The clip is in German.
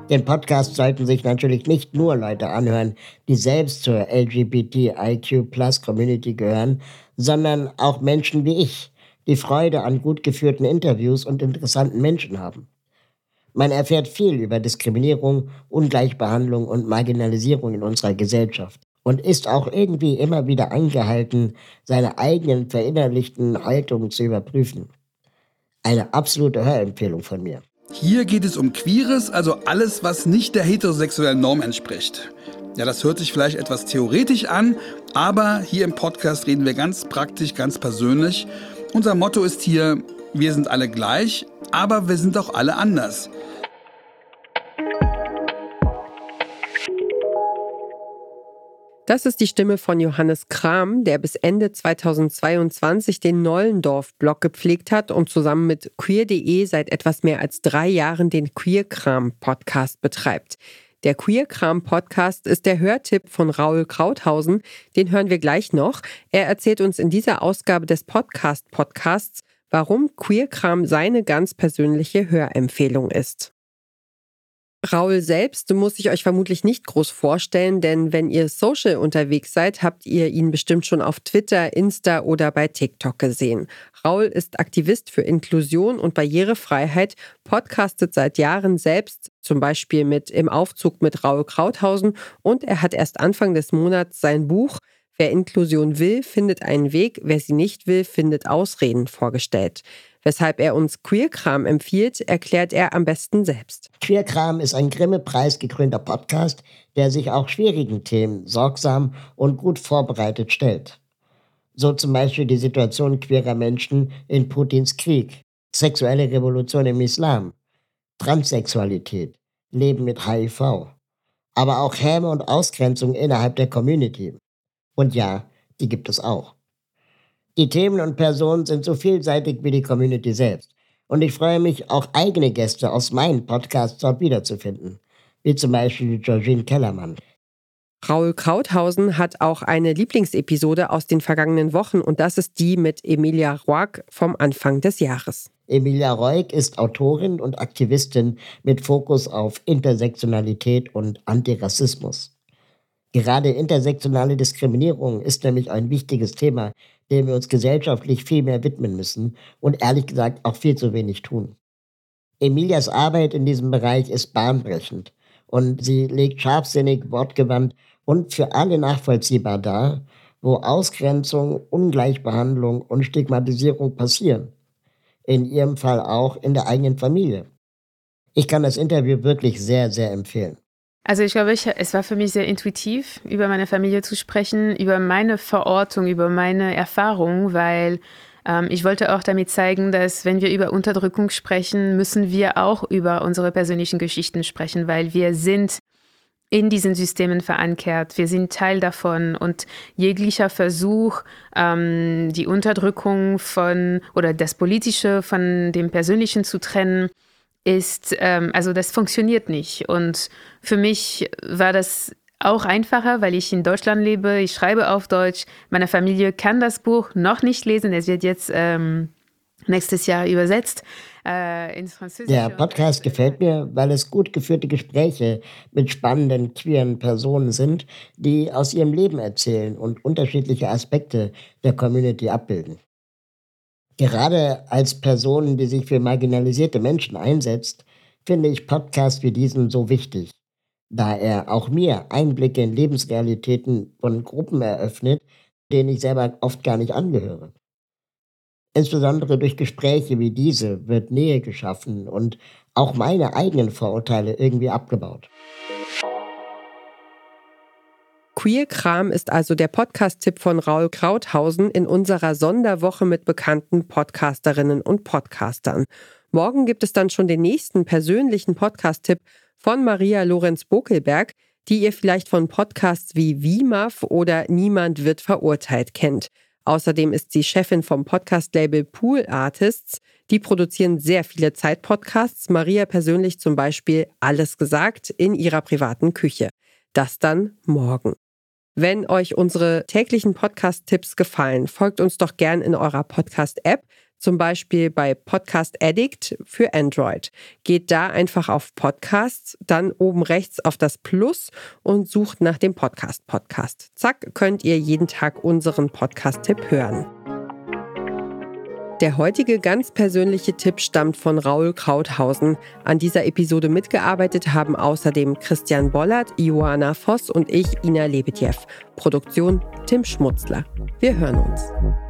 Den Podcast sollten sich natürlich nicht nur Leute anhören, die selbst zur LGBTIQ+ Community gehören, sondern auch Menschen wie ich, die Freude an gut geführten Interviews und interessanten Menschen haben. Man erfährt viel über Diskriminierung, Ungleichbehandlung und Marginalisierung in unserer Gesellschaft und ist auch irgendwie immer wieder angehalten, seine eigenen verinnerlichten Haltungen zu überprüfen. Eine absolute Hörempfehlung von mir. Hier geht es um Queeres, also alles, was nicht der heterosexuellen Norm entspricht. Ja, das hört sich vielleicht etwas theoretisch an, aber hier im Podcast reden wir ganz praktisch, ganz persönlich. Unser Motto ist hier, wir sind alle gleich, aber wir sind auch alle anders. Das ist die Stimme von Johannes Kram, der bis Ende 2022 den Nollendorf-Blog gepflegt hat und zusammen mit queer.de seit etwas mehr als 3 Jahren den Queer-Kram-Podcast betreibt. Der Queer-Kram-Podcast ist der Hörtipp von Raul Krauthausen. Den hören wir gleich noch. Er erzählt uns in dieser Ausgabe des Podcasts, warum Queer-Kram seine ganz persönliche Hörempfehlung ist. Raul selbst muss ich euch vermutlich nicht groß vorstellen, denn wenn ihr social unterwegs seid, habt ihr ihn bestimmt schon auf Twitter, Insta oder bei TikTok gesehen. Raul ist Aktivist für Inklusion und Barrierefreiheit, podcastet seit Jahren selbst, zum Beispiel mit Im Aufzug mit Raul Krauthausen, und er hat erst Anfang des Monats sein Buch Wer Inklusion will, findet einen Weg, wer sie nicht will, findet Ausreden vorgestellt. Weshalb er uns Queer-Kram empfiehlt, erklärt er am besten selbst. Queer-Kram ist ein Grimme-Preis gekrönter Podcast, der sich auch schwierigen Themen sorgsam und gut vorbereitet stellt. So zum Beispiel die Situation queerer Menschen in Putins Krieg, sexuelle Revolution im Islam, Transsexualität, Leben mit HIV, aber auch Häme und Ausgrenzung innerhalb der Community. Und ja, die gibt es auch. Die Themen und Personen sind so vielseitig wie die Community selbst. Und ich freue mich, auch eigene Gäste aus meinen Podcasts dort wiederzufinden. Wie zum Beispiel Georgine Kellermann. Raul Krauthausen hat auch eine Lieblingsepisode aus den vergangenen Wochen und das ist die mit Emilia Roark vom Anfang des Jahres. Emilia Roark ist Autorin und Aktivistin mit Fokus auf Intersektionalität und Antirassismus. Gerade intersektionale Diskriminierung ist nämlich ein wichtiges Thema, dem wir uns gesellschaftlich viel mehr widmen müssen und ehrlich gesagt auch viel zu wenig tun. Emilias Arbeit in diesem Bereich ist bahnbrechend und sie legt scharfsinnig, wortgewandt und für alle nachvollziehbar dar, wo Ausgrenzung, Ungleichbehandlung und Stigmatisierung passieren. In ihrem Fall auch in der eigenen Familie. Ich kann das Interview wirklich sehr, sehr empfehlen. Also ich glaube, es war für mich sehr intuitiv, über meine Familie zu sprechen, über meine Verortung, über meine Erfahrung, weil ich wollte auch damit zeigen, dass wenn wir über Unterdrückung sprechen, müssen wir auch über unsere persönlichen Geschichten sprechen, weil wir sind in diesen Systemen verankert, wir sind Teil davon und jeglicher Versuch, die Unterdrückung oder das Politische von dem Persönlichen zu trennen, also das funktioniert nicht. Und für mich war das auch einfacher, weil ich in Deutschland lebe, ich schreibe auf Deutsch, meine Familie kann das Buch noch nicht lesen, es wird jetzt nächstes Jahr übersetzt ins Französische. Der Podcast gefällt mir, weil es gut geführte Gespräche mit spannenden queeren Personen sind, die aus ihrem Leben erzählen und unterschiedliche Aspekte der Community abbilden. Gerade als Person, die sich für marginalisierte Menschen einsetzt, finde ich Podcasts wie diesen so wichtig, da er auch mir Einblicke in Lebensrealitäten von Gruppen eröffnet, denen ich selber oft gar nicht angehöre. Insbesondere durch Gespräche wie diese wird Nähe geschaffen und auch meine eigenen Vorurteile irgendwie abgebaut. Queer-Kram ist also der Podcast-Tipp von Raul Krauthausen in unserer Sonderwoche mit bekannten Podcasterinnen und Podcastern. Morgen gibt es dann schon den nächsten persönlichen Podcast-Tipp von Maria Lorenz-Bokelberg, die ihr vielleicht von Podcasts wie WIMAF oder Niemand wird verurteilt kennt. Außerdem ist sie Chefin vom Podcast-Label Pool Artists. Die produzieren sehr viele Zeit-Podcasts. Maria persönlich zum Beispiel Alles gesagt in ihrer privaten Küche. Das dann morgen. Wenn euch unsere täglichen Podcast-Tipps gefallen, folgt uns doch gern in eurer Podcast-App. zum Beispiel bei Podcast Addict für Android. Geht da einfach auf Podcasts, dann oben rechts auf das Plus und sucht nach dem Podcast. Zack, könnt ihr jeden Tag unseren Podcast-Tipp hören. Der heutige ganz persönliche Tipp stammt von Raul Krauthausen. An dieser Episode mitgearbeitet haben außerdem Christian Bollert, Ioana Voss und ich, Ina Lebetjew. Produktion Tim Schmutzler. Wir hören uns.